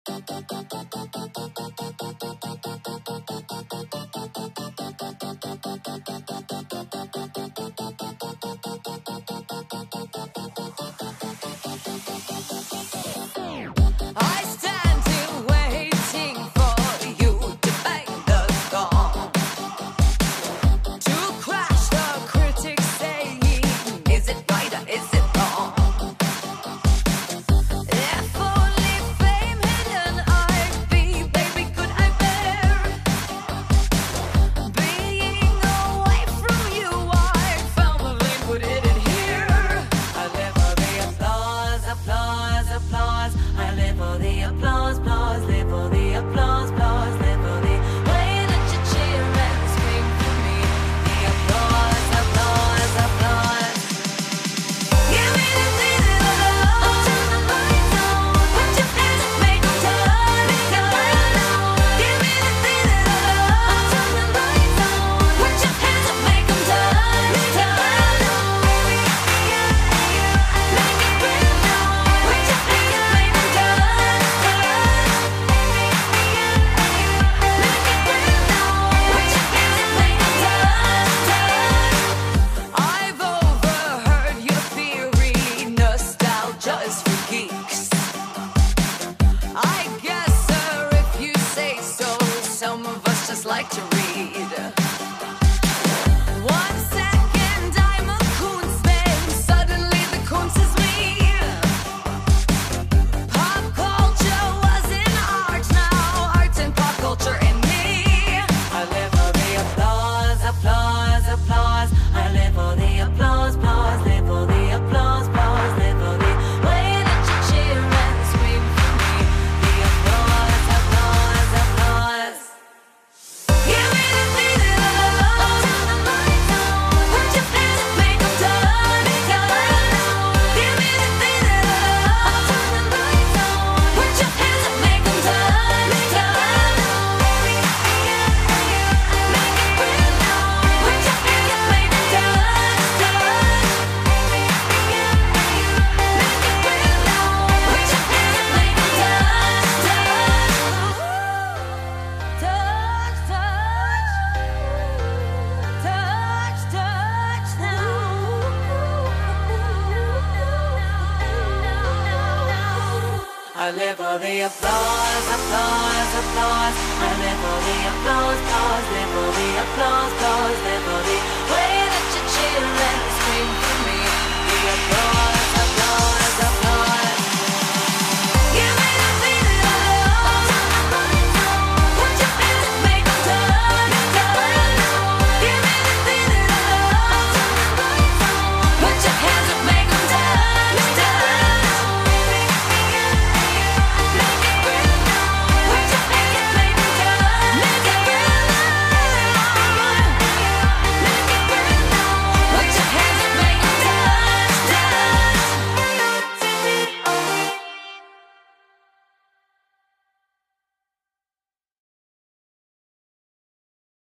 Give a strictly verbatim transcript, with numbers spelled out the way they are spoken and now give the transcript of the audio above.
I stand here waiting for you to bang the gong, to crash the critics saying, is it right or is it wrong? If only fame hidden I'd be, baby, could I bear being away from you? I firmly put it in here. I live for the applause, applause, applause. I live for the applause, applause, live for the applause, applause, live for the way that you cheer and scream for me. The applause, applause, applause. Give me the feeling of love. Turn the lights on. Put your hands up, make 'em turn it down. Give me the feeling of love. Turn the lights on. Put your hands up, make 'em turn it down. Make it real now. Put your hands up, make 'em turn it down. Make it real now. Put your hands up, make 'em turn it down. I've overheard your theory, nostalgia is for geeks. I guess, sir, if you say so, some of us just like to read. One second I'm a Kunstman, suddenly the Kunst is me. Pop culture was in art, now art and pop culture in me. I live for the applause, applause, applause. I live for the applause, applause, live for the applause, applause, live for the way that you cheer and scream for me. The applause, applause, applause. Give me the feeling of love. Turn the lights on. Put your hands up, make 'em turn it down. Give me the feeling of love. Turn the lights on. Put your hands up, make 'em turn it down. Make it real now. Put your hands up, make 'em turn it down. Make it real now. Put your hands up, make 'em turn it down. Touch, touch, touch, touch now. I live for the applause, applause, applause. I live for the applause, applause, live for the applause, applause, live for the way that you cheer and scream for me. The applause.